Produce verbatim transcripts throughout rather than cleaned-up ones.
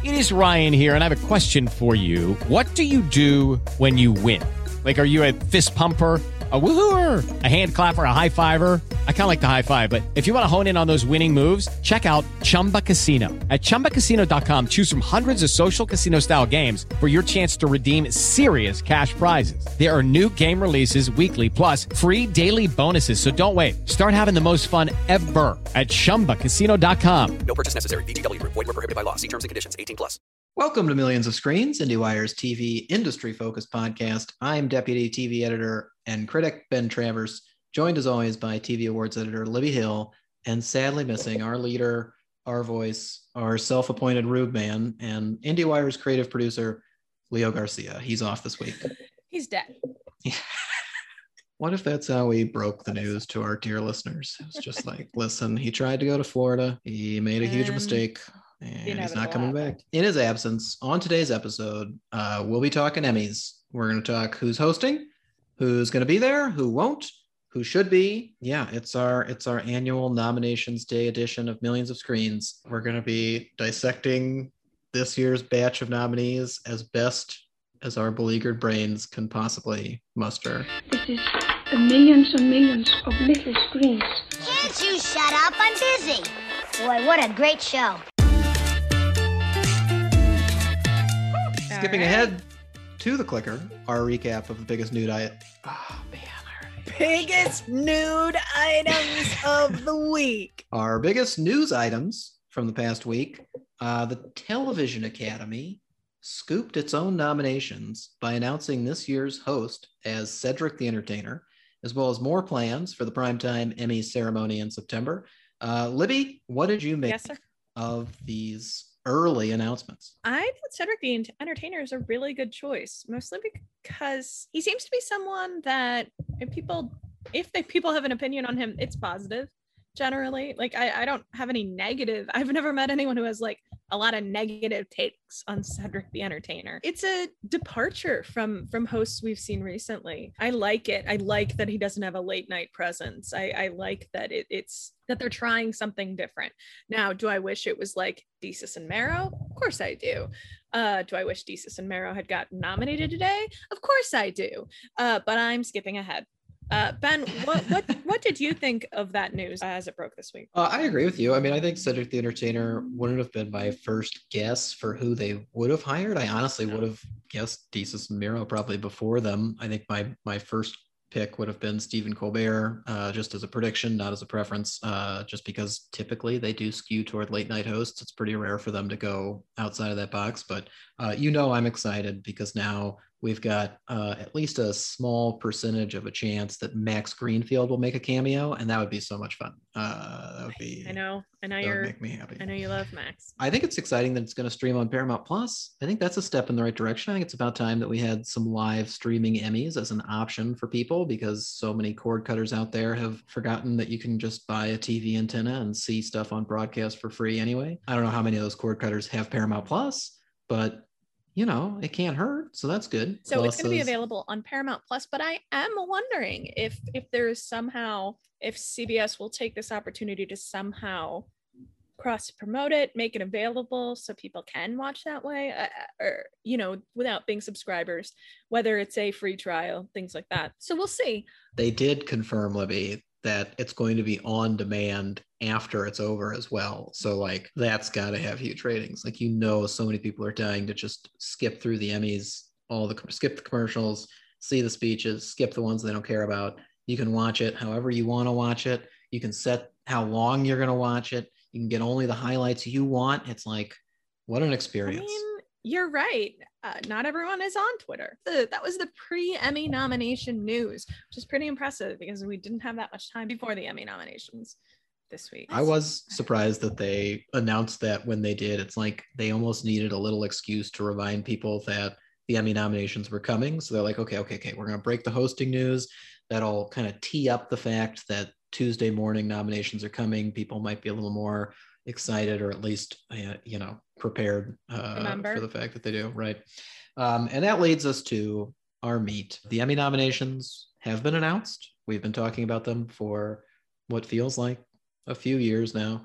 It is Ryan here, and I have a question for you. What do you do when you win? Like, are you a fist pumper, a woohooer, a hand clapper, a high fiver? I kind of like the high five, but if you want to hone in on those winning moves, check out Chumba Casino. At chumba casino dot com, choose from hundreds of social casino style games for your chance to redeem serious cash prizes. There are new game releases weekly, plus free daily bonuses. So don't wait. Start having the most fun ever at chumba casino dot com. No purchase necessary. V G W Group. Void where prohibited by law. See terms and conditions. eighteen plus. Welcome to Millions of Screens, IndieWire's T V industry-focused podcast. I'm Deputy T V Editor and Critic Ben Travers, joined as always by T V Awards Editor Libby Hill, and sadly missing our leader, our voice, our self-appointed Rube Man, and IndieWire's creative producer, Leo Garcia. He's off this week. He's dead. What if that's how we broke the news to our dear listeners? It's just like, listen, he tried to go to Florida. He made a huge And mistake. And he's not coming happened. back. In his absence, on today's episode, uh, we'll be talking Emmys. We're going to talk who's hosting, who's going to be there, who won't, who should be. Yeah, it's our it's our annual nominations day edition of Millions of Screens. We're going to be dissecting this year's batch of nominees as best as our beleaguered brains can possibly muster. This is a millions and millions of little screens. Can't you shut up? I'm busy. Boy, what a great show. Skipping right. ahead to the clicker, our recap of the biggest nude I oh man, I already Biggest nude items of the week. Our biggest news items from the past week. Uh, the Television Academy scooped its own nominations by announcing this year's host as Cedric the Entertainer, as well as more plans for the primetime Emmy ceremony in September. Uh, Libby, what did you make Yes, sir. of these early announcements? I thought Cedric the Ent- Entertainer is a really good choice, mostly because he seems to be someone that if people, if they, people have an opinion on him, it's positive. Generally, like I, I don't have any negative. I've never met anyone who has like a lot of negative takes on Cedric the Entertainer. It's a departure from from hosts we've seen recently. I like it. I like that he doesn't have a late night presence. I, I like that it, it's that they're trying something different. Now, do I wish it was like Desus and Mero? Of course I do. Uh, do I wish Desus and Mero had gotten nominated today? Of course I do. Uh, but I'm skipping ahead. Uh, Ben, what what what did you think of that news as it broke this week? Uh, I agree with you. I mean, I think Cedric the Entertainer wouldn't have been my first guess for who they would have hired. I honestly would have guessed Desus and Mero probably before them. I think my my first pick would have been Stephen Colbert, uh, just as a prediction, not as a preference, uh, just because typically they do skew toward late night hosts. It's pretty rare for them to go outside of that box. But uh, you know, I'm excited because now we've got uh, at least a small percentage of a chance that Max Greenfield will make a cameo, and that would be so much fun. Uh, that would be. I know, I know that you're. would make me happy. I know you love Max. I think it's exciting that it's going to stream on Paramount Plus. I think that's a step in the right direction. I think it's about time that we had some live streaming Emmys as an option for people, because so many cord cutters out there have forgotten that you can just buy a T V antenna and see stuff on broadcast for free anyway. I don't know how many of those cord cutters have Paramount Plus, but you know, it can't hurt. So that's good. So Plus it's going to be is- available on Paramount Plus, but I am wondering if if there is somehow, if C B S will take this opportunity to somehow cross promote it, make it available so people can watch that way, uh, or, you know, without being subscribers, whether it's a free trial, things like that. So we'll see. They did confirm, Libby, that it's going to be on demand after it's over as well. So like that's got to have huge ratings. Like, you know, so many people are dying to just skip through the Emmys, all the skip the commercials, see the speeches, skip the ones they don't care about. You can watch it however you want to watch it. You can set how long you're going to watch it. You can get only the highlights you want. It's like, what an experience. I mean, you're right. Uh, not everyone is on Twitter. The, that was the pre-Emmy nomination news, which is pretty impressive because we didn't have that much time before the Emmy nominations this week. I was surprised that they announced that when they did. It's like they almost needed a little excuse to remind people that the Emmy nominations were coming. So they're like, okay, okay, okay, we're going to break the hosting news. That'll kind of tee up the fact that Tuesday morning nominations are coming. People might be a little more excited, or at least, uh, you know, prepared uh, for the fact that they do. Right. Um, and that leads us to our meat. The Emmy nominations have been announced. We've been talking about them for what feels like a few years now.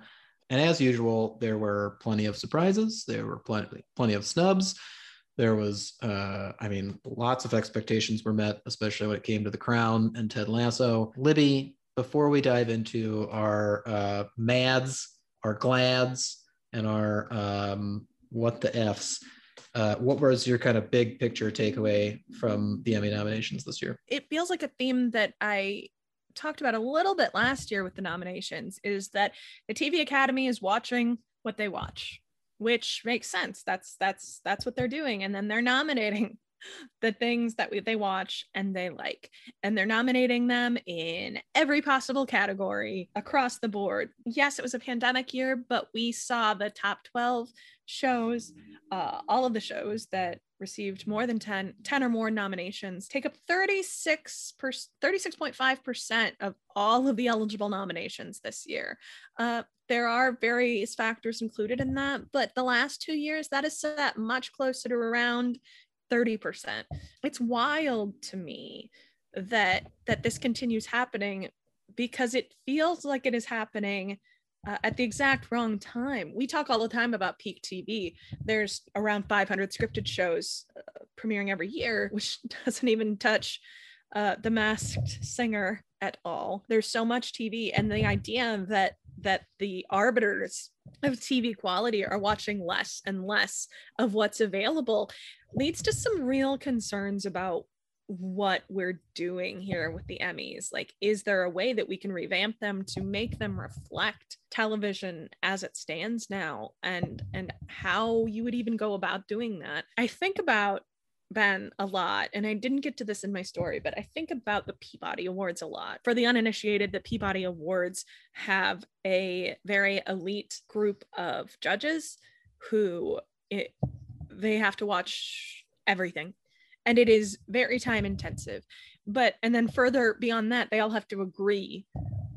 And as usual, there were plenty of surprises. There were plenty, plenty of snubs. There was, uh, I mean, lots of expectations were met, especially when it came to The Crown and Ted Lasso. Libby, before we dive into our uh, mads, our glads, and our um, what the Fs, uh, what was your kind of big picture takeaway from the Emmy nominations this year? It feels like a theme that I talked about a little bit last year with the nominations, is that the T V Academy is watching what they watch, which makes sense. That's that's that's what they're doing, and then they're nominating the things that we, they watch and they like, and they're nominating them in every possible category across the board. Yes, it was a pandemic year, but we saw the top twelve shows, uh, all of the shows that received more than ten, ten or more nominations take up thirty-six per, thirty-six point five percent of all of the eligible nominations this year. Uh, there are various factors included in that, but the last two years that is set much closer to around thirty percent. It's wild to me that that this continues happening, because it feels like it is happening uh, at the exact wrong time. We talk all the time about peak T V. There's around five hundred scripted shows uh, premiering every year, which doesn't even touch uh, The Masked Singer at all. There's so much T V, and the idea that that the arbiters of T V quality are watching less and less of what's available leads to some real concerns about what we're doing here with the Emmys. Like, is there a way that we can revamp them to make them reflect television as it stands now, and and how you would even go about doing that? I think about, Ben, a lot, and I didn't get to this in my story, but I think about the Peabody Awards a lot. For the uninitiated, the Peabody Awards have a very elite group of judges who it, they have to watch everything, and it is very time intensive. But and then further beyond that, they all have to agree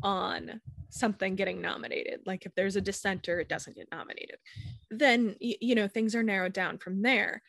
on something getting nominated. Like if there's a dissenter, it doesn't get nominated. Then you know things are narrowed down from there.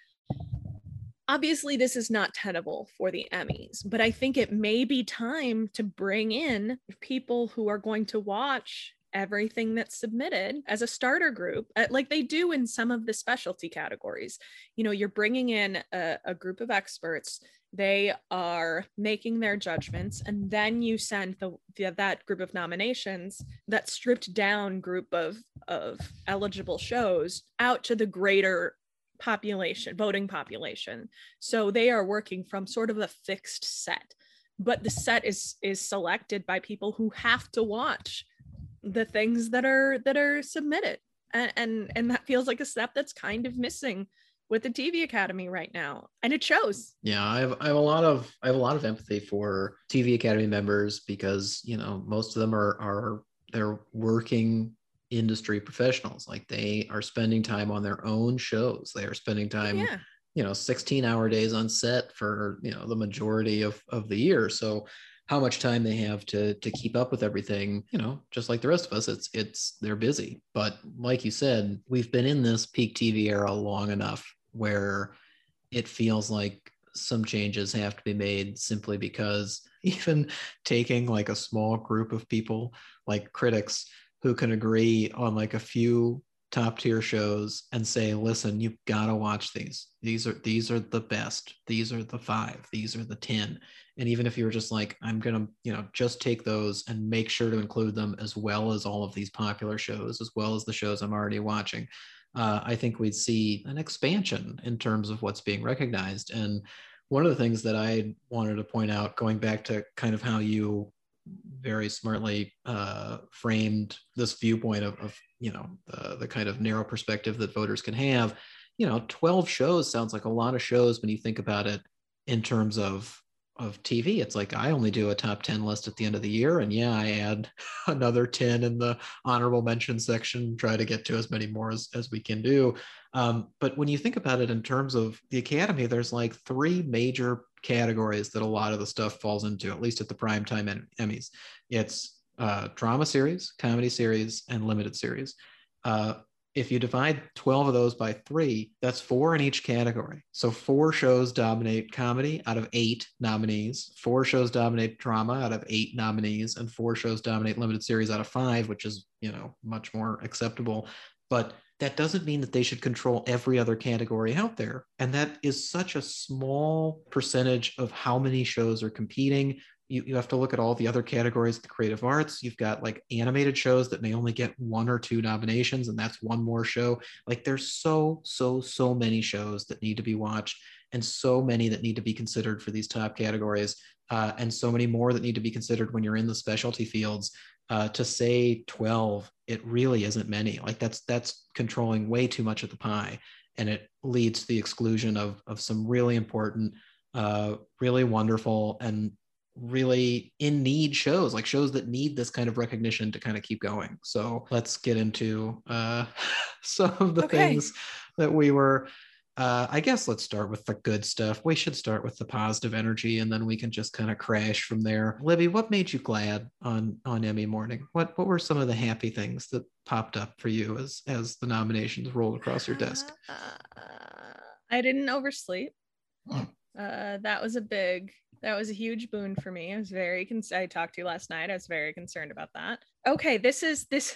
Obviously, this is not tenable for the Emmys, but I think it may be time to bring in people who are going to watch everything that's submitted as a starter group, like they do in some of the specialty categories. You know, you're bringing in a, a group of experts. They are making their judgments, and then you send the, the that group of nominations, that stripped down group of, of eligible shows, out to the greater population, voting population. So they are working from sort of a fixed set, but the set is is selected by people who have to watch the things that are that are submitted, and and, and that feels like a step that's kind of missing with the T V Academy right now, and it shows. Yeah, I have I have a lot of I have a lot of empathy for T V Academy members, because you know most of them are are they're working industry professionals. Like they are spending time on their own shows. They are spending time, yeah. you know, sixteen hour days on set for, you know, the majority of, of the year. So how much time they have to, to keep up with everything, you know, just like the rest of us, it's, it's, they're busy. But like you said, we've been in this peak T V era long enough where it feels like some changes have to be made, simply because even taking like a small group of people, like critics, who can agree on like a few top tier shows and say, listen, you've got to watch these. These are, these are the best. These are the five, these are the ten. And even if you were just like, I'm going to, you know, just take those and make sure to include them as well as all of these popular shows, as well as the shows I'm already watching, uh, I think we'd see an expansion in terms of what's being recognized. And one of the things that I wanted to point out, going back to kind of how you very smartly uh, framed this viewpoint of, of you know, the, the kind of narrow perspective that voters can have, you know, twelve shows sounds like a lot of shows when you think about it in terms of, of T V. It's like, I only do a top ten list at the end of the year. And yeah, I add another ten in the honorable mention section, try to get to as many more as, as we can do. Um, but when you think about it in terms of the Academy, there's like three major categories that a lot of the stuff falls into, at least at the primetime Emmys. It's uh, drama series, comedy series, and limited series. Uh, if you divide twelve of those by three, that's four in each category. So four shows dominate comedy out of eight nominees, four shows dominate drama out of eight nominees, and four shows dominate limited series out of five, which is, you know, much more acceptable. But that doesn't mean that they should control every other category out there. And that is such a small percentage of how many shows are competing. You, you have to look at all the other categories, the creative arts. You've got like animated shows that may only get one or two nominations, and that's one more show. Like there's so, so, so many shows that need to be watched, and so many that need to be considered for these top categories, uh, and so many more that need to be considered when you're in the specialty fields. Uh, to say twelve, it really isn't many. Like that's that's controlling way too much of the pie, and it leads to the exclusion of of some really important, uh, really wonderful, and really in need shows, like shows that need this kind of recognition to kind of keep going. So let's get into uh, some of the Okay. things that we were. Uh, I guess let's start with the good stuff. We should start with the positive energy, and then we can just kind of crash from there. Libby, what made you glad on on Emmy morning? What what were some of the happy things that popped up for you as as the nominations rolled across your desk? Uh, I didn't oversleep. Uh, that was a big, that was a huge boon for me. I was very, con- I talked to you last night. I was very concerned about that. Okay, this is this.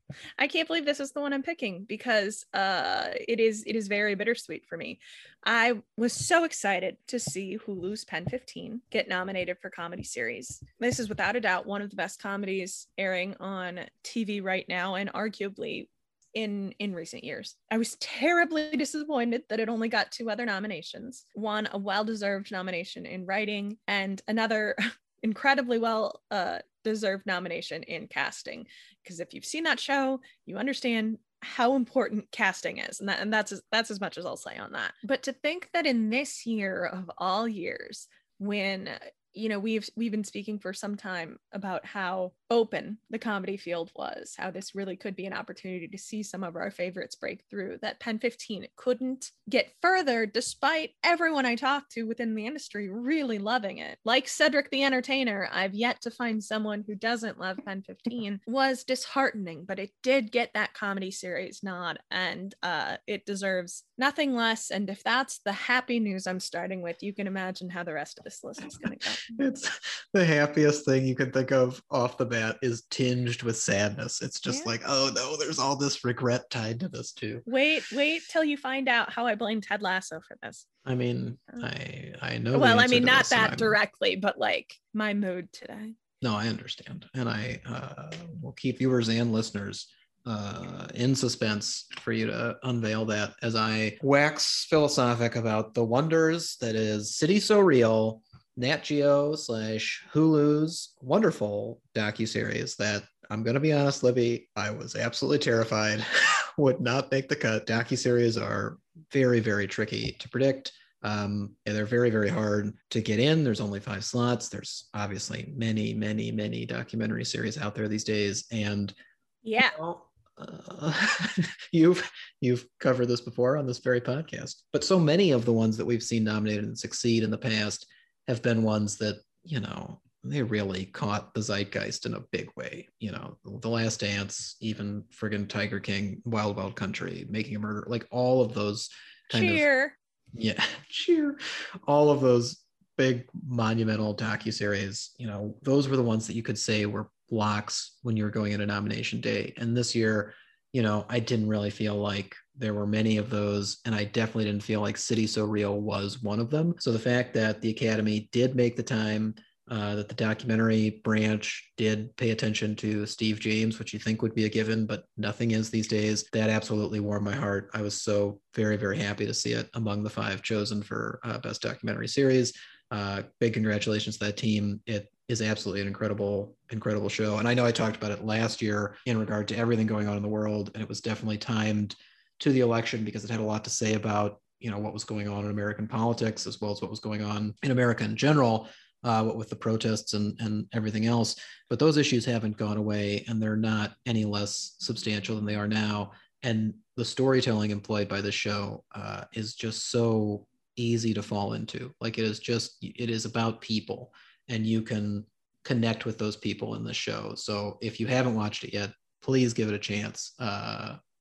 I can't believe this is the one I'm picking because uh, it is it is very bittersweet for me. I was so excited to see Hulu's Pen fifteen get nominated for comedy series. This is without a doubt one of the best comedies airing on T V right now, and arguably in in recent years. I was terribly disappointed that it only got two other nominations. One, a well-deserved nomination in writing, and another incredibly well uh, deserved nomination in casting. Because if you've seen that show, you understand how important casting is, and that and that's as, that's as much as I'll say on that. But to think that in this year of all years, when you know we've we've been speaking for some time about how open the comedy field was, how this really could be an opportunity to see some of our favorites break through, that Pen fifteen couldn't get further despite everyone I talked to within the industry really loving it. Like Cedric the Entertainer, I've yet to find someone who doesn't love Pen fifteen, was disheartening, but it did get that comedy series nod, and uh, it deserves nothing less. And if that's the happy news I'm starting with, you can imagine how the rest of this list is going to go. It's the happiest thing you can think of off the bat is tinged with sadness. It's just Yeah. like, oh no, there's all this regret tied to this too. Wait, wait till you find out how I blame Ted Lasso for this. I mean, I I know. the Well, I answer mean, to not this, and that I'm- directly, but like my mood today. No, I understand, and I uh, will keep viewers and listeners uh, in suspense for you to unveil that as I wax philosophic about the wonders that is City So Real, Nat Geo slash Hulu's wonderful docuseries that, I'm going to be honest, Libby, I was absolutely terrified would not make the cut. Docuseries are very, very tricky to predict. Um, and they're very, very hard to get in. There's only five slots. There's obviously many, many, many documentary series out there these days. And Yeah. you know, uh, you've you've covered this before on this very podcast, but so many of the ones that we've seen nominated and succeed in the past have been ones that, you know, they really caught the zeitgeist in a big way. You know, The Last Dance, even friggin' Tiger King, Wild Wild Country, Making a Murder, like all of those kind of, Cheer. yeah, cheer, all of those big monumental docuseries, you know, those were the ones that you could say were blocks when you were going into nomination day. And this year, you know, I didn't really feel like there were many of those, and I definitely didn't feel like City So Real was one of them. So the fact that the Academy did make the time, uh, that the documentary branch did pay attention to Steve James, which you think would be a given, but nothing is these days, that absolutely warmed my heart. I was so very, very happy to see it among the five chosen for uh, Best Documentary Series. Uh, big congratulations to that team. It is absolutely an incredible, incredible show. And I know I talked about it last year in regard to everything going on in the world, and it was definitely timed to the election because it had a lot to say about, you know, what was going on in American politics, as well as what was going on in America in general, uh, what with the protests and, and everything else. But those issues haven't gone away, and they're not any less substantial than they are now. And the storytelling employed by this show uh, is just so easy to fall into. Like it is just, it is about people, and you can connect with those people in the show. So if you haven't watched it yet, please give it a chance. Uh,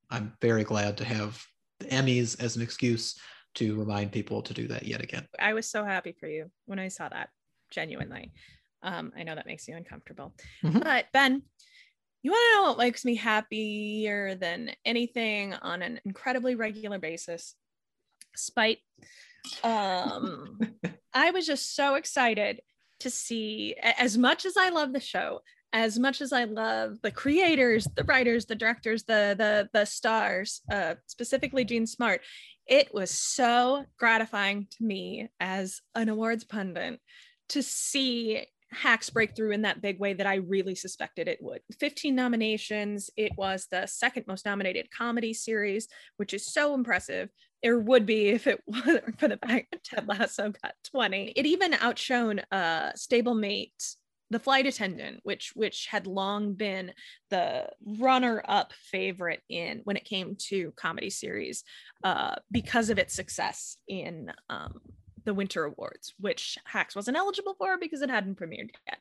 I'm very glad to have the Emmys as an excuse to remind people to do that yet again. I was so happy for you when I saw that, genuinely. Um, I know that makes you uncomfortable. Mhm. But Ben, you want to know what makes me happier than anything on an incredibly regular basis? Spite. Um, I was just so excited to see, as much as I love the show, as much as I love the creators, the writers, the directors, the the the stars, uh, specifically Gene Smart, it was so gratifying to me as an awards pundit to see Hacks break through in that big way that I really suspected it would. fifteen nominations. It was the second most nominated comedy series, which is so impressive. It would be if it wasn't for the fact that Ted Lasso got twenty. It even outshone uh, Stablemate, The Flight Attendant, which which had long been the runner-up favorite in when it came to comedy series uh, because of its success in um, the Winter Awards, which Hacks wasn't eligible for because it hadn't premiered yet.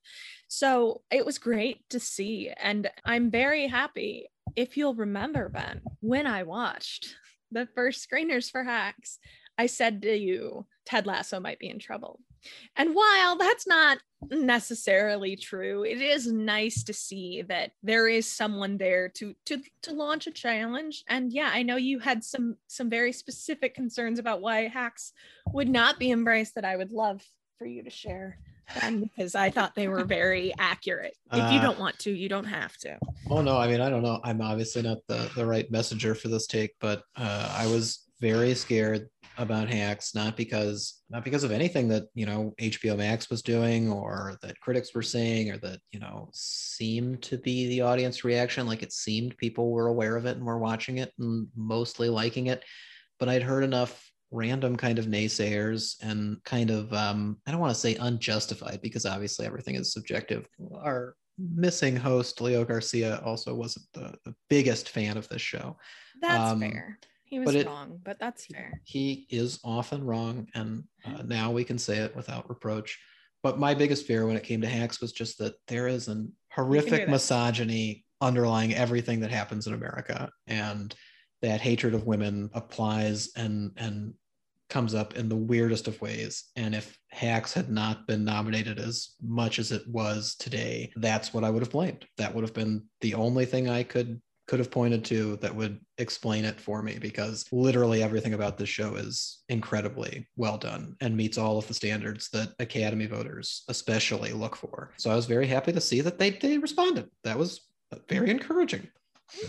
So it was great to see, and I'm very happy. If you'll remember, Ben, when I watched the first screeners for Hacks, I said to you, Ted Lasso might be in trouble. And while that's not necessarily true, it is nice to see that there is someone there to to to launch a challenge. And yeah, I know you had some some very specific concerns about why Hacks would not be embraced that I would love for you to share. And because I thought they were very accurate. If you Uh, don't want to, you don't have to. Oh no, I mean, I don't know. I'm obviously not the, the right messenger for this take, but uh, I was very scared about Hacks, not because not because of anything that, you know, H B O Max was doing or that critics were saying or that, you know, seemed to be the audience reaction. Like it seemed people were aware of it and were watching it and mostly liking it. But I'd heard enough random kind of naysayers and kind of, um, I don't want to say unjustified because obviously everything is subjective. Our missing host, Leo Garcia, also wasn't the, the biggest fan of this show. That's Um, fair. He was but it- wrong, but that's fair. He is often wrong, and uh, now we can say it without reproach. But my biggest fear when it came to Hacks was just that there is an do horrific this. misogyny underlying everything that happens in America, and that hatred of women applies and and comes up in the weirdest of ways. And if Hacks had not been nominated as much as it was today, that's what I would have blamed. That would have been the only thing I could could have pointed to that would explain it for me, because literally everything about this show is incredibly well done and meets all of the standards that Academy voters especially look for. So I was very happy to see that they, they responded. That was very encouraging. Me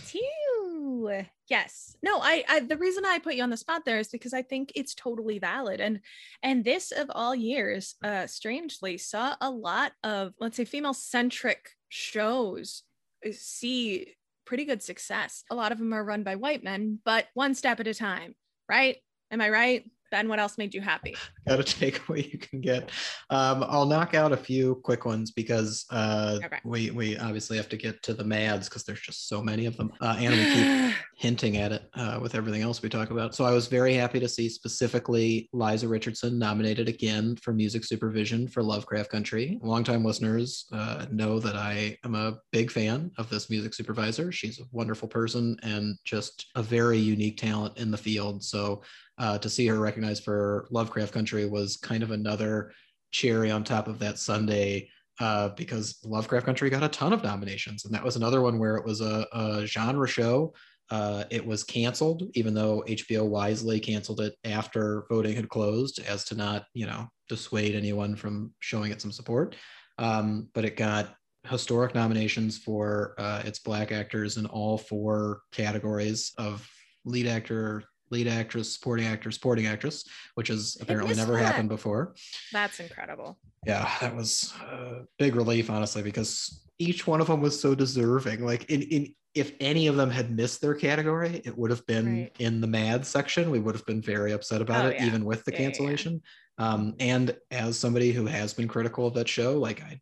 too. Yes. No, I, I the reason I put you on the spot there is because I think it's totally valid. And and this of all years, uh, strangely saw a lot of, let's say, female-centric shows see pretty good success. A lot of them are run by white men, but one step at a time, right? Am I right? Ben, what else made you happy? Gotta take what you can get. Um, I'll knock out a few quick ones because uh, Okay. we we obviously have to get to the Mads because there's just so many of them, uh, and we keep hinting at it uh, with everything else we talk about. So I was very happy to see specifically Liza Richardson nominated again for music supervision for Lovecraft Country. Longtime listeners uh, know that I am a big fan of this music supervisor. She's a wonderful person and just a very unique talent in the field. So Uh, to see her recognized for Lovecraft Country was kind of another cherry on top of that Sunday, uh, because Lovecraft Country got a ton of nominations. And that was another one where it was a, a genre show. Uh, it was canceled, even though H B O wisely canceled it after voting had closed as to not, you know, dissuade anyone from showing it some support. Um, but it got historic nominations for uh, its Black actors in all four categories of lead actor, lead actress, supporting actor, supporting actress, which has apparently missed never that. happened before. That's incredible. Yeah, that was a big relief, honestly, because each one of them was so deserving. Like in, in if any of them had missed their category, it would have been Right. in the mad section. We would have been very upset about Oh, it, yeah. even with the Yeah, yeah, yeah. cancellation. Um, and as somebody who has been critical of that show, like I, I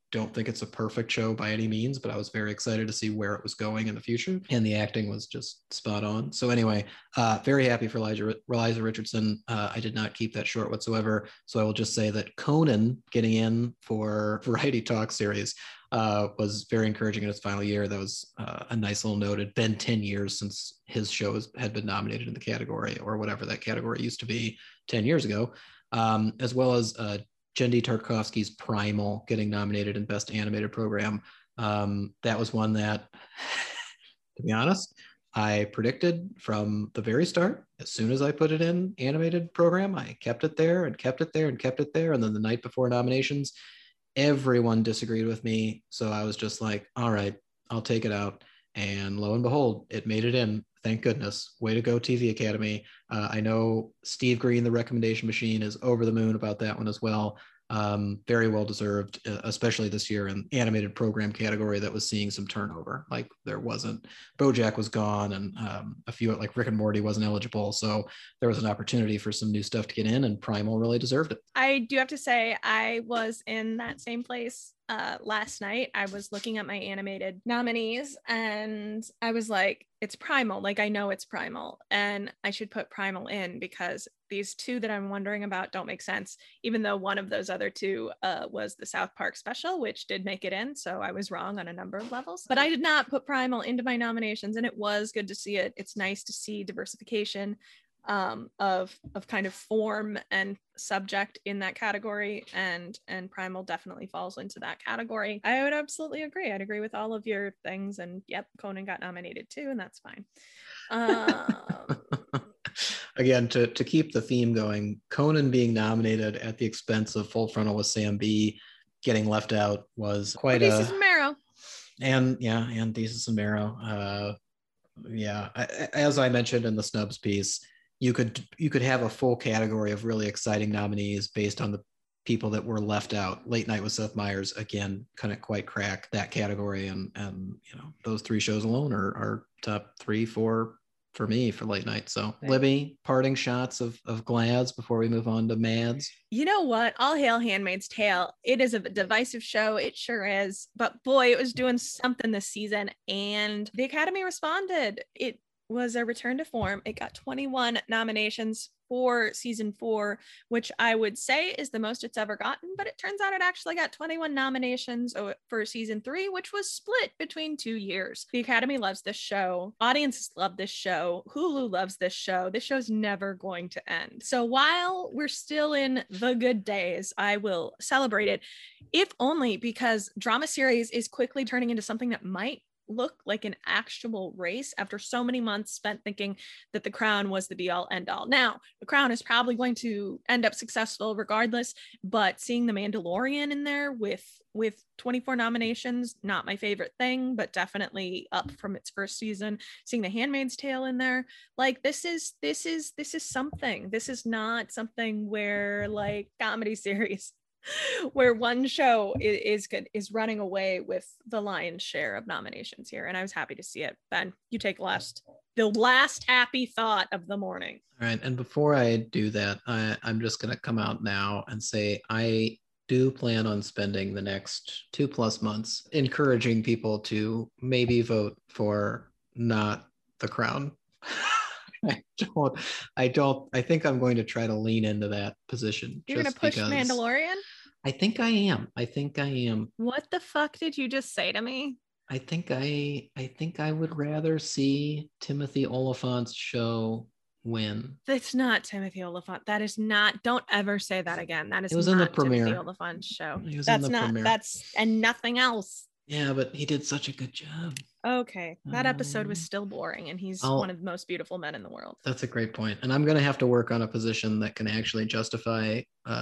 don't think it's a perfect show by any means, but I was very excited to see where it was going in the future. And the acting was just spot on. So anyway, uh, very happy for Liza, Liza Richardson. Uh, I did not keep that short whatsoever. So I will just say that Conan getting in for Variety Talk series uh, was very encouraging in its final year. That was uh, a nice little note. It'd been ten years since his shows had been nominated in the category, or whatever that category used to be ten years ago, um, as well as uh, Jendy Tarkovsky's Primal getting nominated in Best Animated Program. Um, that was one that, to be honest, I predicted from the very start. As soon as I put it in animated program, I kept it there and kept it there and kept it there. And then the night before nominations, everyone disagreed with me. So I was just like, all right, I'll take it out. And lo and behold, it made it in. Thank goodness. Way to go, T V Academy. Uh, I know Steve Green, the recommendation machine, is over the moon about that one as well. Um, very well deserved, uh, especially this year in animated program category that was seeing some turnover. Like there wasn't, BoJack was gone, and um, a few like Rick and Morty wasn't eligible. So there was an opportunity for some new stuff to get in, and Primal really deserved it. I do have to say I was in that same place uh, last night. I was looking at my animated nominees and I was like, it's Primal. Like I know it's Primal and I should put Primal in because these two that I'm wondering about don't make sense, even though one of those other two uh, was the South Park special, which did make it in. So I was wrong on a number of levels, but I did not put Primal into my nominations, and it was good to see it. It's nice to see diversification um, of of kind of form and subject in that category, and and Primal definitely falls into that category. I would absolutely agree. I'd agree with all of your things, and yep, Conan got nominated too, and that's fine. Um, Again, to, to keep the theme going, Conan being nominated at the expense of Full Frontal with Sam B getting left out was quite a... Desus and Mero. And yeah, and Desus and Mero. Uh, yeah, I, as I mentioned in the snubs piece, you could you could have a full category of really exciting nominees based on the people that were left out. Late Night with Seth Meyers, again, couldn't quite crack that category, and and you know those three shows alone are, are top three, four for me for late night. So Okay. Libby, parting shots of of Glads before we move on to Mads. You know what? All hail Handmaid's Tale. It is a divisive show. It sure is. But boy, it was doing something this season. And the Academy responded. It was a return to form. It got twenty-one nominations for season four, which I would say is the most it's ever gotten. But it turns out it actually got twenty-one nominations for season three, which was split between two years. The Academy loves this show. Audiences love this show. Hulu loves this show. This show's never going to end. So while we're still in the good days, I will celebrate it, if only because drama series is quickly turning into something that might look like an actual race after so many months spent thinking that The Crown was the be all end all. Now, The Crown is probably going to end up successful regardless, but seeing The Mandalorian in there with with twenty-four nominations, not my favorite thing, but definitely up from its first season. Seeing The Handmaid's Tale in there, like this is this is this is something. This is not something where like comedy series where one show is, is good is running away with the lion's share of nominations here, and I was happy to see it. Ben, you take last the last happy thought of the morning. All right, and before I do that, I, I'm just going to come out now and say I do plan on spending the next two plus months encouraging people to maybe vote for not The Crown. I don't, I don't, I think I'm going to try to lean into that position. You're going to push because Mandalorian? I think I am. I think I am. What the fuck did you just say to me? I think I, I think I would rather see Timothy Oliphant's show win. That's not Timothy Oliphant. That is not, don't ever say that again. That is It was not in the Timothy premiere. Oliphant's show. He was That's in the not, premiere. that's, and nothing else. Yeah, but he did such a good job. Okay, that episode was Um, still boring, and he's I'll- one of the most beautiful men in the world. That's a great point. And I'm going to have to work on a position that can actually justify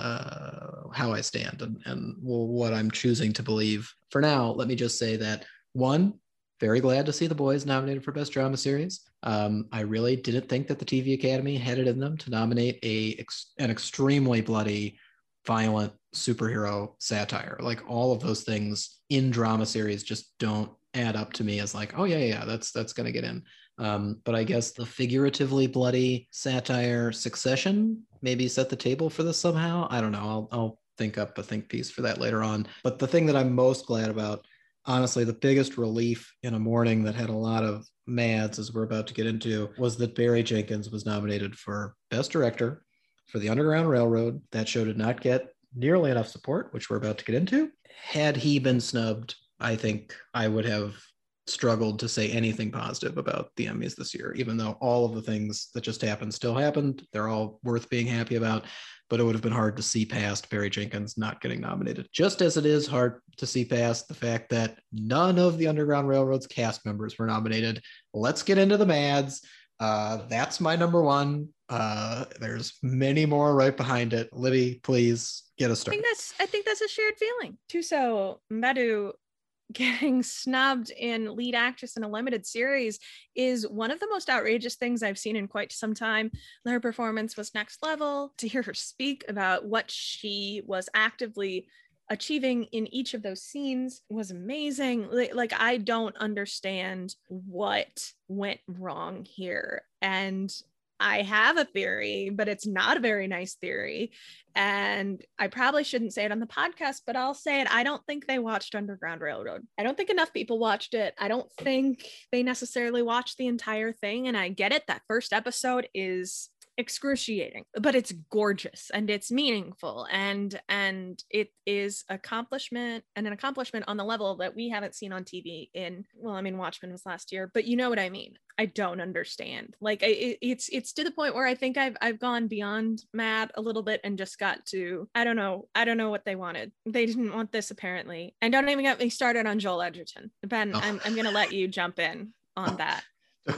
uh, how I stand and, and what I'm choosing to believe. For now, let me just say that, one, very glad to see The Boys nominated for Best Drama Series. Um, I really didn't think that the T V Academy had it in them to nominate a ex- an extremely bloody, violent superhero satire. Like all of those things in drama series just don't add up to me as like, oh yeah, yeah, that's that's gonna get in. Um, but I guess the figuratively bloody satire Succession maybe set the table for this somehow. I don't know. I'll I'll think up a think piece for that later on. But the thing that I'm most glad about, honestly, the biggest relief in a morning that had a lot of mads, as we're about to get into, was that Barry Jenkins was nominated for Best Director for The Underground Railroad. That show did not get nearly enough support, which we're about to get into. Had he been snubbed, I think I would have struggled to say anything positive about the Emmys this year, even though all of the things that just happened still happened. They're all worth being happy about, but it would have been hard to see past Barry Jenkins not getting nominated. Just as it is hard to see past the fact that none of the Underground Railroad's cast members were nominated. Let's get into the mads. Uh, that's my number one. Uh, there's many more right behind it. Libby, please get us I started. think that's I think that's a shared feeling. Tuso Mbedu getting snubbed in lead actress in a limited series is one of the most outrageous things I've seen in quite some time. Her performance was next level. To hear her speak about what she was actively achieving in each of those scenes was amazing. Like, like I don't understand what went wrong here. And I have a theory, but it's not a very nice theory. And I probably shouldn't say it on the podcast, but I'll say it. I don't think they watched Underground Railroad. I don't think enough people watched it. I don't think they necessarily watched the entire thing. And I get it. That first episode is excruciating, but it's gorgeous and it's meaningful, and and it is accomplishment and an accomplishment on the level that we haven't seen on T V in, well, I mean, Watchmen was last year, but you know what I mean. I don't understand. Like it, it's it's to the point where I think I've I've gone beyond mad a little bit and just got to I don't know I don't know what they wanted. They didn't want this apparently, and don't even get me started on Joel Edgerton. Ben, oh. I'm I'm gonna let you jump in on oh. that.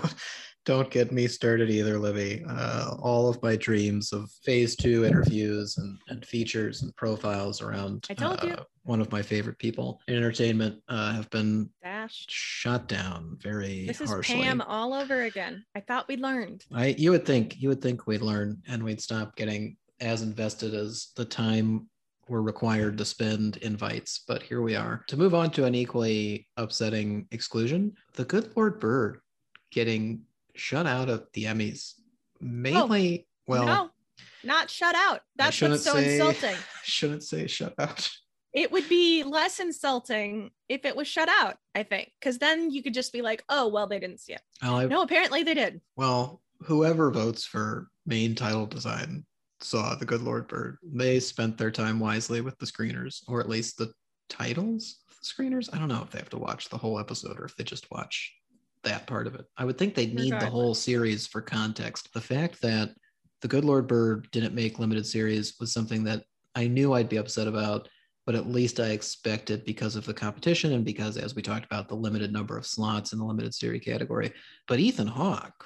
Don't get me started either, Libby. Uh, all of my dreams of phase two interviews and, and features and profiles around I told uh, you. one of my favorite people in entertainment uh, have been dashed, shot down very this is harshly. Pam all over again. I thought we'd learned. I you would think you would think we'd learn and we'd stop getting as invested as the time we're required to spend invites, but here we are. To move on to an equally upsetting exclusion, the good Lord Bird getting shut out of the Emmys. Mainly, oh, well, no, not shut out. That's what's so say, insulting. I shouldn't say shut out. It would be less insulting if it was shut out, I think, because then you could just be like, oh, well, they didn't see it. Well, no, apparently they did. Well, whoever votes for main title design saw the good Lord Bird. They spent their time wisely with the screeners, or at least the titles of the screeners. I don't know if they have to watch the whole episode or if they just watch that part of it. I would think they'd need Regardless. the whole series for context. The fact that the good Lord Bird didn't make limited series was something that I knew I'd be upset about, but at least I expected because of the competition and because, as we talked about, the limited number of slots in the limited series category. But Ethan Hawke,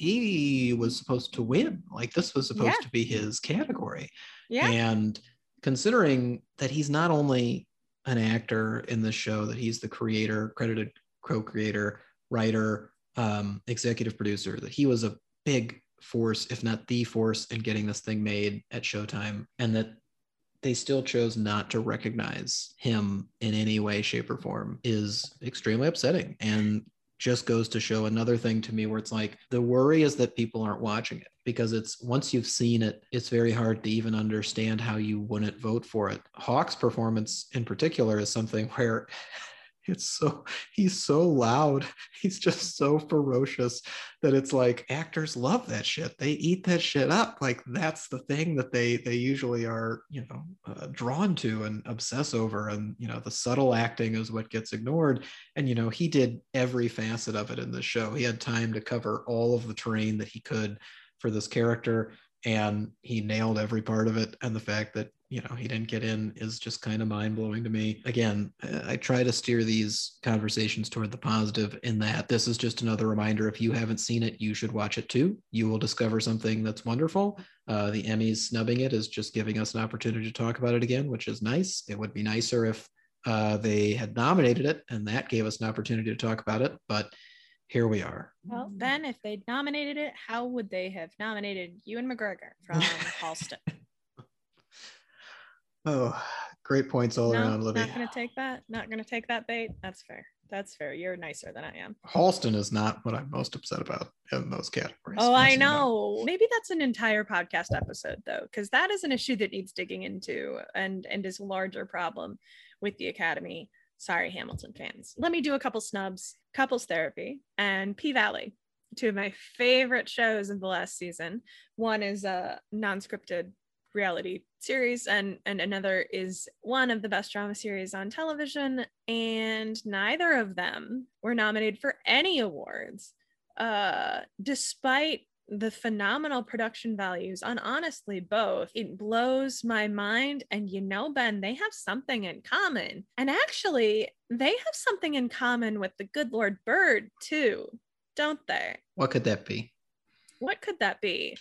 he was supposed to win. Like, this was supposed yeah. to be his category. Yeah. And considering that he's not only an actor in this show, that he's the creator, credited co-creator, writer, um, executive producer, that he was a big force, if not the force, in getting this thing made at Showtime, and that they still chose not to recognize him in any way, shape, or form is extremely upsetting, and just goes to show another thing to me where it's like, the worry is that people aren't watching it, because it's once you've seen it, it's very hard to even understand how you wouldn't vote for it. Hawke's performance in particular is something where it's so he's so loud, he's just so ferocious that it's like, actors love that shit, they eat that shit up. Like, that's the thing that they they usually are, you know, uh, drawn to and obsess over, and you know, the subtle acting is what gets ignored. And you know, he did every facet of it in this show. He had time to cover all of the terrain that he could for this character, and he nailed every part of it. And the fact that, you know, he didn't get in is just kind of mind-blowing to me. Again, I try to steer these conversations toward the positive, in that this is just another reminder. If you haven't seen it, you should watch it too. You will discover something that's wonderful. Uh, the Emmys snubbing it is just giving us an opportunity to talk about it again, which is nice. It would be nicer if uh, they had nominated it, and that gave us an opportunity to talk about it. But here we are. Well, then if they'd nominated it, how would they have nominated Ewan McGregor from Halston? Oh, great points all no, around, Libby. Not gonna take that. Not gonna take that bait. That's fair. That's fair. You're nicer than I am. Halston is not what I'm most upset about in those categories. Oh, I As you know. Maybe that's an entire podcast episode though, because that is an issue that needs digging into and and is a larger problem with the Academy. Sorry, Hamilton fans. Let me do a couple snubs. Couples Therapy and P-Valley, two of my favorite shows in the last season. One is a non-scripted reality series, and and another is one of the best drama series on television, and neither of them were nominated for any awards, uh despite the phenomenal production values on honestly both. It blows my mind. And you know, Ben, they have something in common, and actually they have something in common with the good Lord Bird too, don't they? What could that be? What could that be?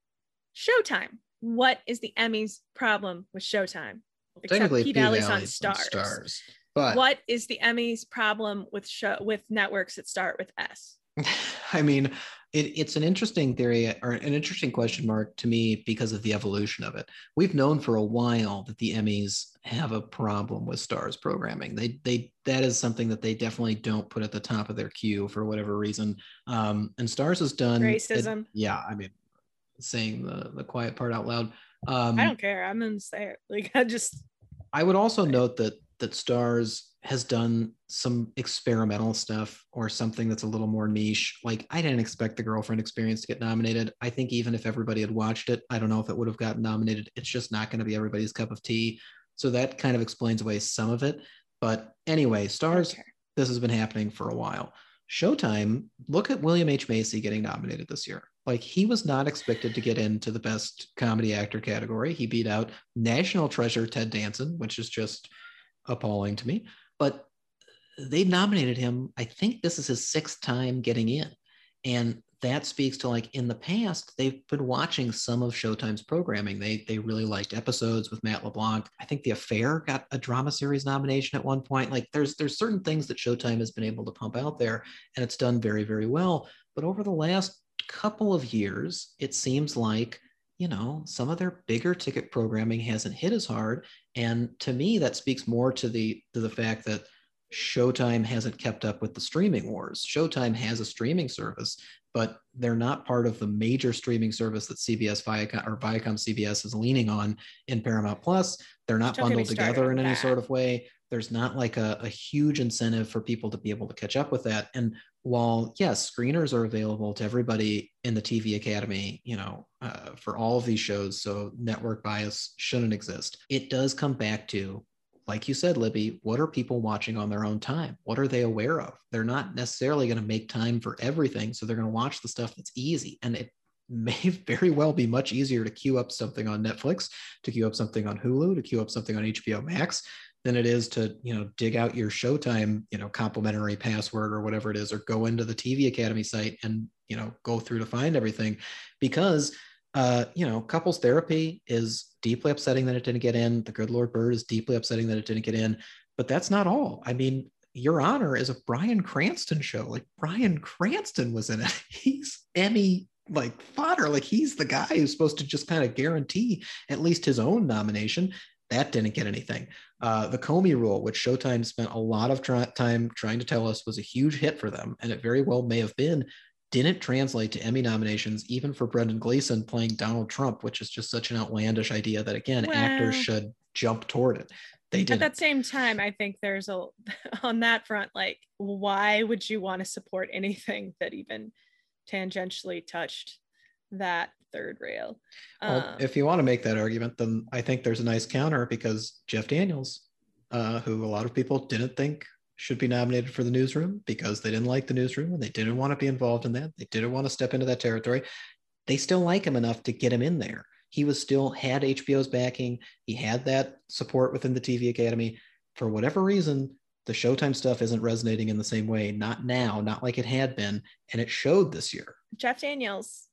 Showtime. What is the Emmys problem with Showtime? Except Technically, P-Valley's on P-Valley's Stars. Stars. But What is the Emmys problem with show with networks that start with S? I mean, it, it's an interesting theory or an interesting question mark to me because of the evolution of it. We've known for a while that the Emmys have a problem with Stars programming. They they that is something that they definitely don't put at the top of their queue for whatever reason. Um, and Stars has done Racism. It, yeah, I mean, saying the the quiet part out loud. Um, I don't care. I'm gonna say it. Like I just. I would also note that that Stars has done some experimental stuff or something that's a little more niche. Like, I didn't expect The Girlfriend Experience to get nominated. I think even if everybody had watched it, I don't know if it would have gotten nominated. It's just not going to be everybody's cup of tea. So that kind of explains away some of it. But anyway, Stars, Okay. This has been happening for a while. Showtime, look at William H. Macy getting nominated this year. Like, he was not expected to get into the best comedy actor category. He beat out national treasure Ted Danson, which is just appalling to me. But they nominated him. I think this is his sixth time getting in. And that speaks to, like, in the past, they've been watching some of Showtime's programming. They they really liked episodes with Matt LeBlanc. I think The Affair got a drama series nomination at one point. Like, there's there's certain things that Showtime has been able to pump out there, and it's done very, very well. But over the last couple of years, it seems like, you know, some of their bigger ticket programming hasn't hit as hard. And to me, that speaks more to the to the fact that Showtime hasn't kept up with the streaming wars. Showtime has a streaming service, but they're not part of the major streaming service that C B S Viacom or Viacom C B S is leaning on in Paramount Plus. They're not Don't get me bundled started together on in any that. sort of way. There's not like a, a huge incentive for people to be able to catch up with that. And while, yes, screeners are available to everybody in the T V Academy, you know, uh, for all of these shows, so network bias shouldn't exist. It does come back to, like you said, Libby, what are people watching on their own time? What are they aware of? They're not necessarily going to make time for everything, so they're going to watch the stuff that's easy. And it may very well be much easier to queue up something on Netflix, to queue up something on Hulu, to queue up something on H B O Max, than it is to, you know, dig out your Showtime, you know, complimentary password or whatever it is, or go into the T V Academy site and, you know, go through to find everything. Because, uh, you know, Couples Therapy is deeply upsetting that it didn't get in. The Good Lord Bird is deeply upsetting that it didn't get in. But that's not all. I mean, Your Honor is a Bryan Cranston show. Like, Bryan Cranston was in it. He's Emmy like fodder. Like, he's the guy who's supposed to just kind of guarantee at least his own nomination. That didn't get anything. Uh, the Comey Rule, which Showtime spent a lot of try- time trying to tell us was a huge hit for them, and it very well may have been, didn't translate to Emmy nominations, even for Brendan Gleeson playing Donald Trump, which is just such an outlandish idea that, again, Well, actors should jump toward it. They At didn't. that same time, I think there's a on that front, like, why would you want to support anything that even tangentially touched that third rail? Well, Um, if you want to make that argument, then I think there's a nice counter, because Jeff Daniels, uh, who a lot of people didn't think should be nominated for the Newsroom because they didn't like the Newsroom and they didn't want to be involved in that, they didn't want to step into that territory, they still like him enough to get him in there. He was still had H B O's backing. He had that support within the T V Academy. For whatever reason, the Showtime stuff isn't resonating in the same way. Not now, not like it had been. And it showed this year. Jeff Daniels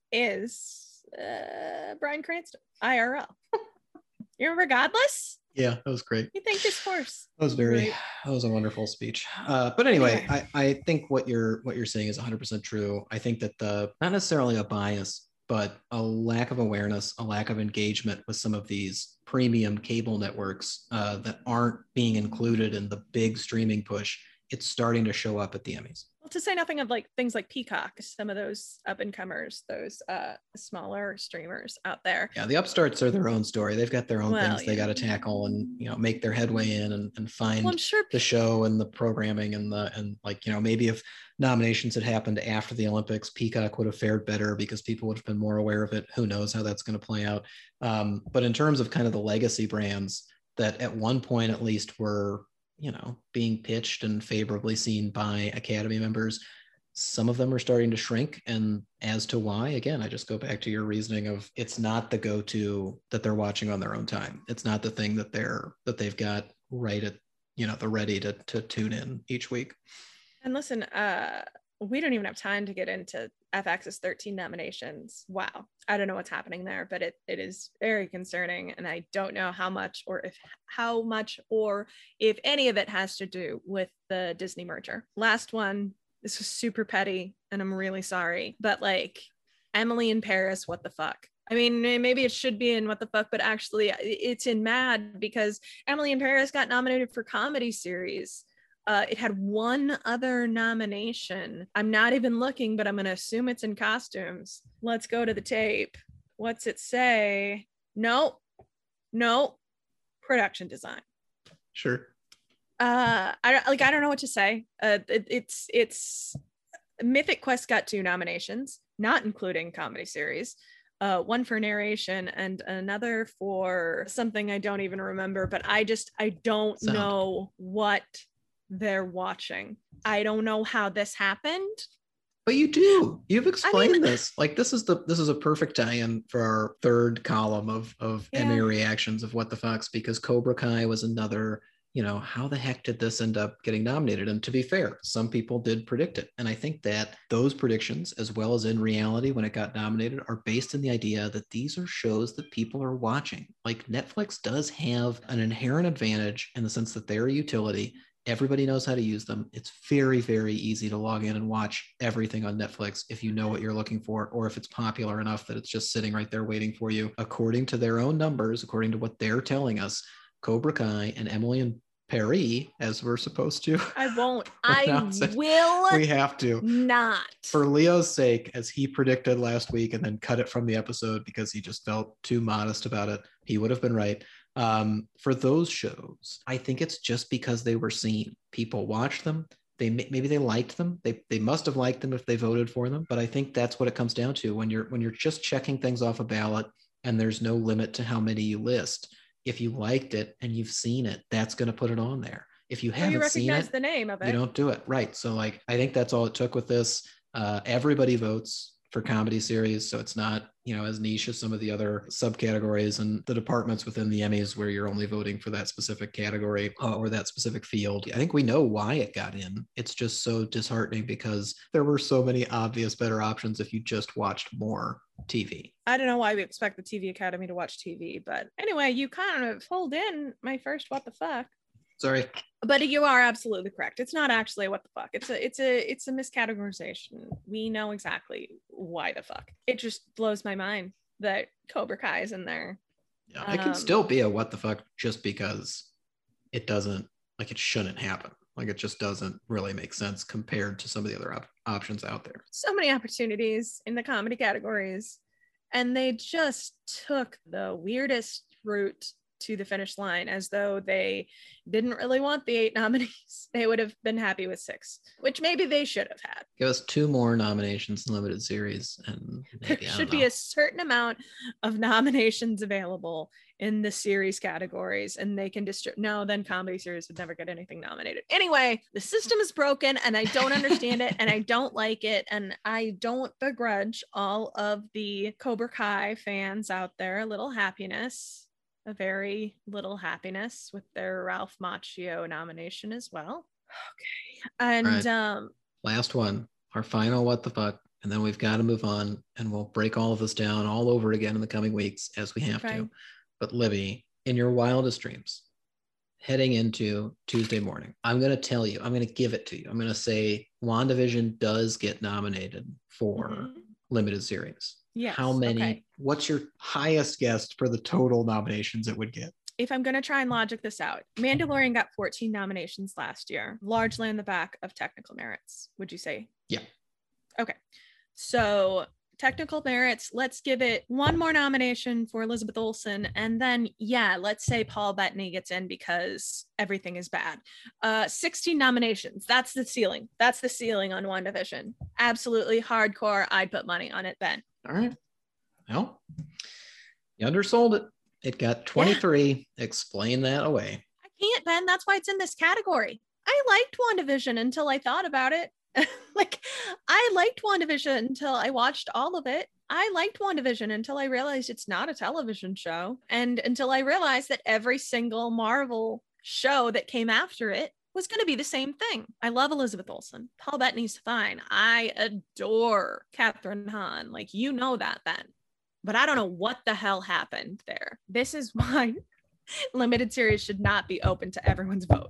is uh, Bryan Cranston, I R L. You remember Godless? Yeah, that was great. You think this horse? That was very, Great. that was a wonderful speech. Uh, but anyway, Anyway. I, I think what you're what you're saying is one hundred percent true. I think that the not necessarily a bias, but a lack of awareness, a lack of engagement with some of these premium cable networks uh, that aren't being included in the big streaming push it's starting to show up at the Emmys. Well, to say nothing of like things like Peacock, some of those up and comers, those uh smaller streamers out there. Yeah, the upstarts are their own story. They've got their own Well, things they yeah. got to tackle and, you know, make their headway in and, and find Well, I'm sure the show and the programming and the, and like, you know, maybe if nominations had happened after the Olympics, Peacock would have fared better because people would have been more aware of it. Who knows how that's going to play out. Um, but in terms of kind of the legacy brands that at one point at least were, you know, being pitched and favorably seen by Academy members, some of them are starting to shrink. And as to why, again, I just go back to your reasoning of it's not the go-to that they're watching on their own time. It's not the thing that they're, that they've got right at, you know, the ready to, to tune in each week. And listen, uh, we don't even have time to get into F X's thirteen nominations. Wow. I don't know what's happening there, but it, it is very concerning. And I don't know how much or if how much or if any of it has to do with the Disney merger. Last one, this was super petty and I'm really sorry, but like Emily in Paris, what the fuck? I mean, maybe it should be in what the fuck, but actually it's in Mad because Emily in Paris got nominated for comedy series. Uh, it had one other nomination. I'm not even looking, but I'm going to assume it's in costumes. Let's go to the tape. What's it say? No, no, production design. Sure. Uh, I like. I don't know what to say. Uh, it, it's it's Mythic Quest got two nominations, not including comedy series. Uh, one for narration and another for something I don't even remember. But I just I don't Sound. know what they're watching. I don't know how this happened. But you do. You've explained I mean, this. Like this is the this is a perfect tie-in for our third column of of Yeah. Emmy reactions of What the Fox, because Cobra Kai was another, you know, how the heck did this end up getting nominated? And to be fair, some people did predict it. And I think that those predictions, as well as in reality when it got nominated, are based in the idea that these are shows that people are watching. Like Netflix does have an inherent advantage in the sense that they're a utility. Everybody knows how to use them. It's very, very easy to log in and watch everything on Netflix if you know what you're looking for, or if it's popular enough that it's just sitting right there waiting for you. According to their own numbers, according to what they're telling us, Cobra Kai and Emily in Paris, as we're supposed to. I won't. I pronounce it. will We have to. not. For Leo's sake, as he predicted last week and then cut it from the episode because he just felt too modest about it, he would have been right. Um, for those shows, I think it's just because they were seen. People watched them. They maybe they liked them. They they must have liked them if they voted for them. But I think that's what it comes down to when you're when you're just checking things off a ballot and there's no limit to how many you list. If you liked it and you've seen it, that's going to put it on there. If you Or haven't you seen recognize it, the name of it. you don't do it. Right. So like, I think that's all it took with this. Uh, everybody votes for comedy series. So it's not, you know, as niche as some of the other subcategories and the departments within the Emmys where you're only voting for that specific category uh, or that specific field. I think we know why it got in. It's just so disheartening because there were so many obvious better options if you just watched more T V. I don't know why we expect the T V Academy to watch T V, but anyway, you kind of pulled in my first what the fuck. Sorry. But you are absolutely correct. It's not actually a what the fuck. It's a it's a it's a miscategorization. We know exactly why the fuck. It just blows my mind that Cobra Kai is in there. Yeah, it Um, can still be a what the fuck just because it doesn't, like it shouldn't happen. Like it just doesn't really make sense compared to some of the other op- options out there. So many opportunities in the comedy categories, and they just took the weirdest route to the finish line as though they didn't really want the eight nominees. They would have been happy with six, which maybe they should have had. Give us two more nominations in limited series, and There maybe, I should don't be know. a certain amount of nominations available in the series categories, and they can distribute. No, then comedy series would never get anything nominated. Anyway, the system is broken, and I don't understand it, and I don't like it, and I don't begrudge all of the Cobra Kai fans out there a little happiness. A very little happiness with their Ralph Macchio nomination as well. Okay. And Right. um Last one, our final what the fuck, and then we've got to move on, and we'll break all of this down all over again in the coming weeks as we have Okay. to. But Libby, in your wildest dreams, heading into Tuesday morning, I'm going to tell you, I'm going to give it to you. I'm going to say WandaVision does get nominated for mhm. limited series. Yes, How many? okay. What's your highest guess for the total nominations it would get? if I'm going to try and logic this out, Mandalorian got fourteen nominations last year, largely on the back of technical merits. Would you say? Yeah. Okay. So technical merits, let's give it one more nomination for Elizabeth Olsen. And then, yeah, let's say Paul Bettany gets in because everything is bad. Uh, sixteen nominations. That's the ceiling. That's the ceiling on WandaVision. Absolutely hardcore. I'd put money on it, Ben. All right. Well, you undersold it. It got twenty-three. Yeah. Explain that away. I can't, Ben. That's why it's in this category. I liked WandaVision until I thought about it. Like, I liked WandaVision until I watched all of it. I liked WandaVision until I realized it's not a television show. And until I realized that every single Marvel show that came after it was going to be the same thing. I love Elizabeth Olsen. Paul Bettany's fine. I adore Catherine Hahn. Like, you know that, Ben. But I don't know what the hell happened there. This is why limited series should not be open to everyone's vote.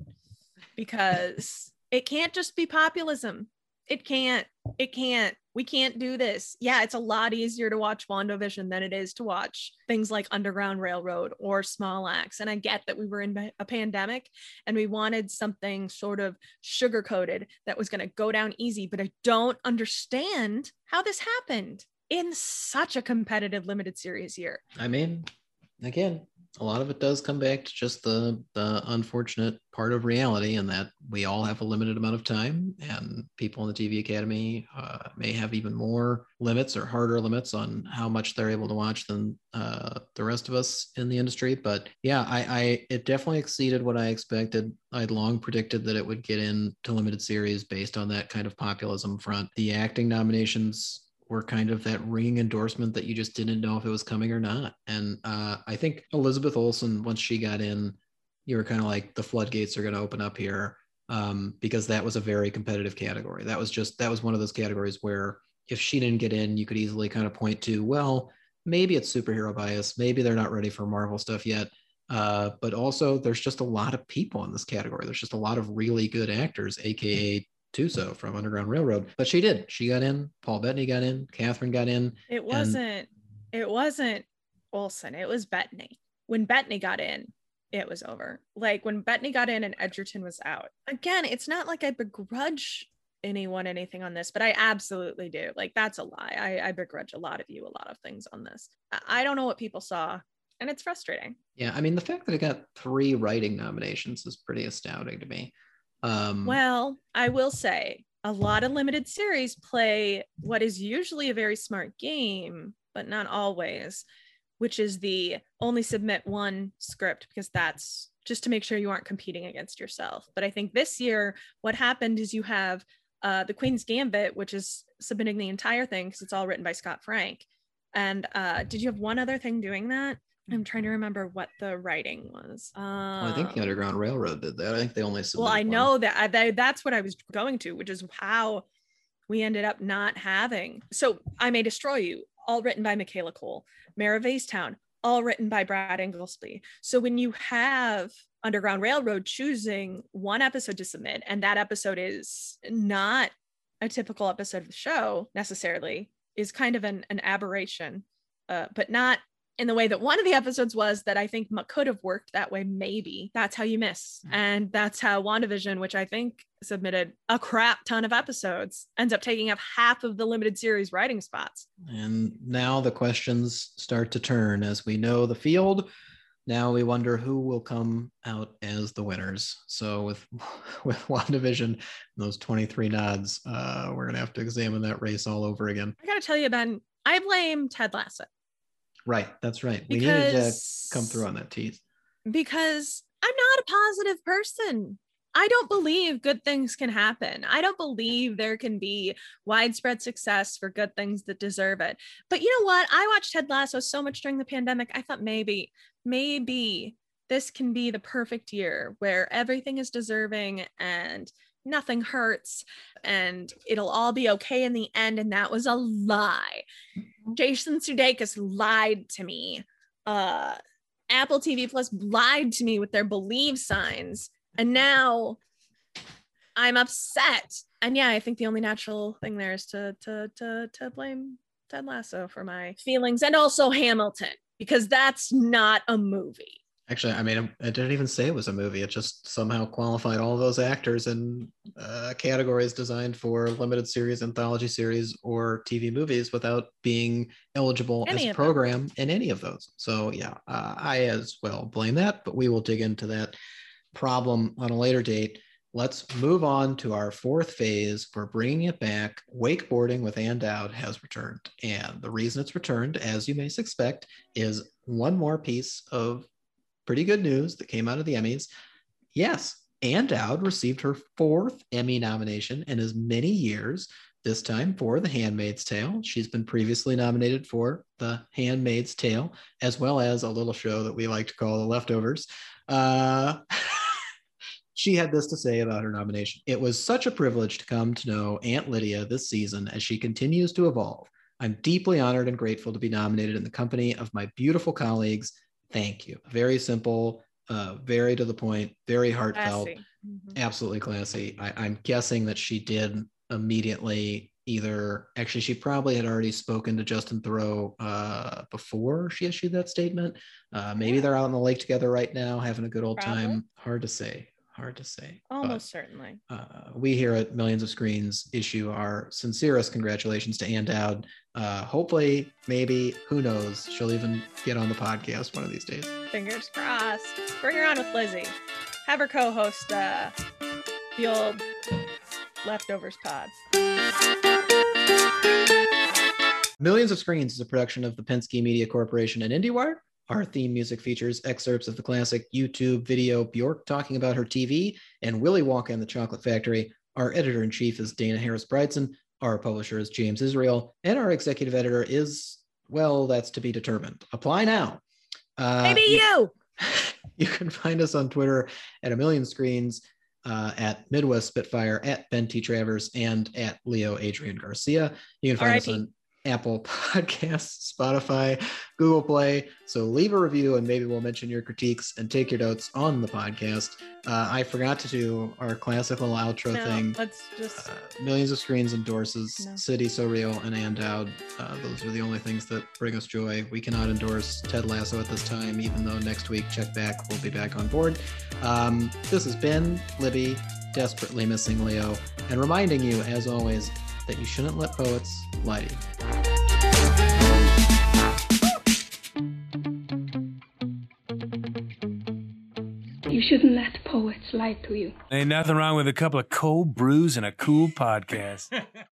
Because it can't just be populism. It can't. It can't. We can't do this. Yeah, it's a lot easier to watch WandaVision than it is to watch things like Underground Railroad or Small Axe. And I get that we were in a pandemic and we wanted something sort of sugar-coated that was going to go down easy. But I don't understand how this happened in such a competitive limited series year. I mean, again, a lot of it does come back to just the the unfortunate part of reality, and that we all have a limited amount of time, and people in the T V Academy uh, may have even more limits or harder limits on how much they're able to watch than uh, the rest of us in the industry. But yeah, I, I it definitely exceeded what I expected. I'd long predicted that it would get into limited series based on that kind of populism front. The acting nominations were kind of that ringing endorsement that you just didn't know if it was coming or not. And uh, I think Elizabeth Olsen, once she got in, you were kind of like, the floodgates are going to open up here, um, because that was a very competitive category. That was just, that was one of those categories where if she didn't get in, you could easily kind of point to, well, maybe it's superhero bias. Maybe they're not ready for Marvel stuff yet. Uh, but also there's just a lot of people in this category. There's just a lot of really good actors, A K A Tuso from Underground Railroad. But she did. She got in. Paul Bettany got in. Catherine got in. It wasn't, it wasn't Olsen. It was Bettany. When Bettany got in, it was over. Like when Bettany got in and Edgerton was out. Again, it's not like I begrudge anyone anything on this, but I absolutely do. Like, that's a lie. I, I begrudge a lot of you a lot of things on this. I don't know what people saw, and it's frustrating. Yeah, I mean, the fact that it got three writing nominations is pretty astounding to me. Um, well, I will say a lot of limited series play what is usually a very smart game, but not always, which is the only submit one script, because that's just to make sure you aren't competing against yourself. But I think this year, what happened is you have uh, the Queen's Gambit, which is submitting the entire thing because it's all written by Scott Frank. And uh, did you have one other thing doing that? I'm trying to remember what the writing was. Um, well, I think the Underground Railroad did that. I think they only submitted Well, I one. know that I, that that's what I was going to, which is how we ended up not having. So I May Destroy You, all written by Michaela Cole. Mare of Easttown, all written by Brad Inglesby. So when you have Underground Railroad choosing one episode to submit, and that episode is not a typical episode of the show necessarily, is kind of an, an aberration, uh, but not in the way that one of the episodes was, that I think could have worked that way. Maybe that's how you miss. And that's how WandaVision, which I think submitted a crap ton of episodes, ends up taking up half of the limited series writing spots. And now the questions start to turn as we know the field. Now we wonder who will come out as the winners. So with with WandaVision, those twenty-three nods, uh, we're gonna have to examine that race all over again. I gotta tell you, Ben, I blame Ted Lasso. Right, that's right. We Because- needed to come through on that tease. Because I'm not a positive person. I don't believe good things can happen. I don't believe there can be widespread success for good things that deserve it. But you know what? I watched Ted Lasso so much during the pandemic. I thought maybe, maybe this can be the perfect year where everything is deserving and nothing hurts and it'll all be okay in the end. And that was a lie. Jason Sudeikis lied to me. Uh, Apple T V Plus lied to me with their believe signs. And now I'm upset. And yeah, I think the only natural thing there is to to to to blame Ted Lasso for my feelings, and also Hamilton, because that's not a movie. Actually, I mean, I didn't even say it was a movie. It just somehow qualified all of those actors in uh, categories designed for limited series, anthology series, or T V movies without being eligible Any as a of them. program in any of those. So yeah, uh, I as well blame that, but we will dig into that problem on a later date. Let's move on to our fourth phase. We're bringing it back. Wakeboarding with Ann Dowd has returned. And the reason it's returned, as you may suspect, is one more piece of pretty good news that came out of the Emmys. Yes, Ann Dowd received her fourth Emmy nomination in as many years, this time for The Handmaid's Tale. She's been previously nominated for The Handmaid's Tale, as well as a little show that we like to call The Leftovers. Uh, she had this to say about her nomination. It was such a privilege to come to know Aunt Lydia this season as she continues to evolve. I'm deeply honored and grateful to be nominated in the company of my beautiful colleagues. Thank you. Very simple, uh, very to the point, very heartfelt, Classy. Mhm. absolutely classy. I, I'm guessing that she did immediately either, actually, she probably had already spoken to Justin Theroux uh, before she issued that statement. Uh, maybe Yeah. they're out on the lake together right now, having a good old Probably. time. Hard to say. Hard to say. Almost certainly. But, uh, we here at Millions of Screens issue our sincerest congratulations to Ann Dowd. Uh, hopefully, maybe, who knows, she'll even get on the podcast one of these days. Fingers crossed. Bring her on with Lizzie. Have her co-host uh, the old Leftovers pod. Millions of Screens is a production of the Penske Media Corporation and IndieWire. Our theme music features excerpts of the classic YouTube video Bjork talking about her T V and Willy Wonka and the Chocolate Factory. Our editor-in-chief is Dana Harris-Bridson. Our publisher is James Israel. And our executive editor is, well, that's to be determined. Apply now. Uh, Maybe you! You can find us on Twitter at A Million Screens, uh, at Midwest Spitfire, at Ben T. Travers, and at Leo Adrian Garcia. You can find R I us P on Apple Podcasts, Spotify, Google Play. So leave a review and maybe we'll mention your critiques and take your notes on the podcast. Uh, I forgot to do our classic little outro No, thing. let's just... Uh, Millions of Screens endorses No. City So Real and Ann Dowd. Uh, those are the only things that bring us joy. We cannot endorse Ted Lasso at this time, even though next week, check back, we'll be back on board. Um, this has been Libby, desperately missing Leo, and reminding you, as always, that you shouldn't let poets lie to you. You shouldn't let poets lie to you. Ain't nothing wrong with a couple of cold brews and a cool podcast.